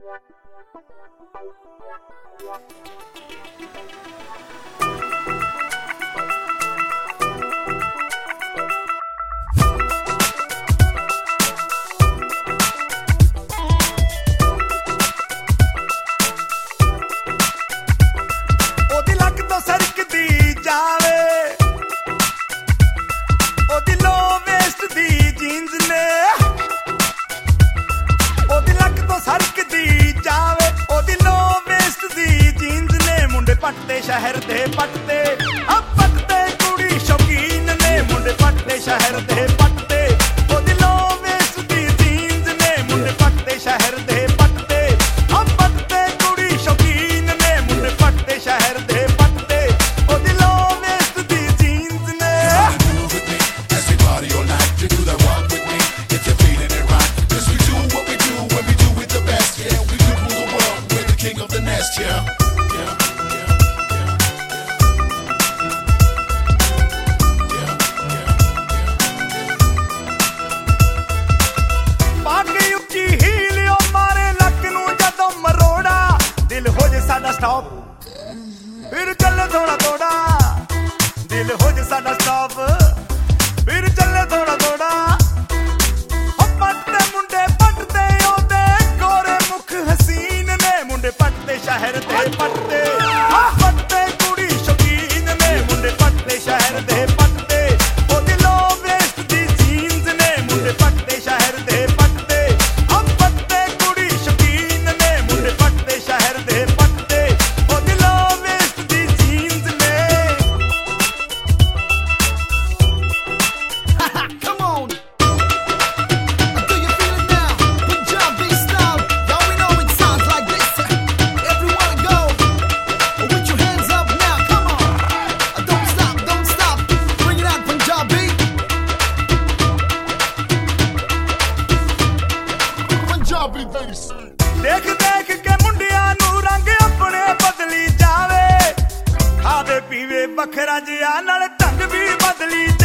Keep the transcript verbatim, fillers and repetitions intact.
पटते शहर दे पटते अब पटते कुड़ी शौकीन ने मुंडे पटते शहर दे पटते ओ दिलों वेस्ट दी जीन्स ने मुंडे पटते शहर दे पटते अब पटते कुड़ी शौकीन ने मुंडे पटते शहर दे पटते ओ दिलों वेस्ट दी जीन्स ने Everybody all night to do the walk with me if you're feeling it right, 'cause we do what we do when we do it the best. Yeah, we could rule the world, we're the king of the nest. Yeah. Stop फिर चले थोड़ा थोड़ा दिल हो जा साडा stop फिर चले थोड़ा थोड़ा पटते मुंडे पटते ओदे गोरे मुख हसीन ने मुंडे पटते शहर दे पटते पटते कुड़ी शौकीन ने मुंडे पटते शहर दे पटते ओ दिलों वेस्ट दी जीन्स ने मुंडे पटते शहर दे पटते अब पटते कुड़ी शौकीन ने मुंडे पटते शहर दे देख देख के मुंडिया नू रंग अपने बदली जावे खावे पीवे बखरा जिया नाल ढंग भी बदली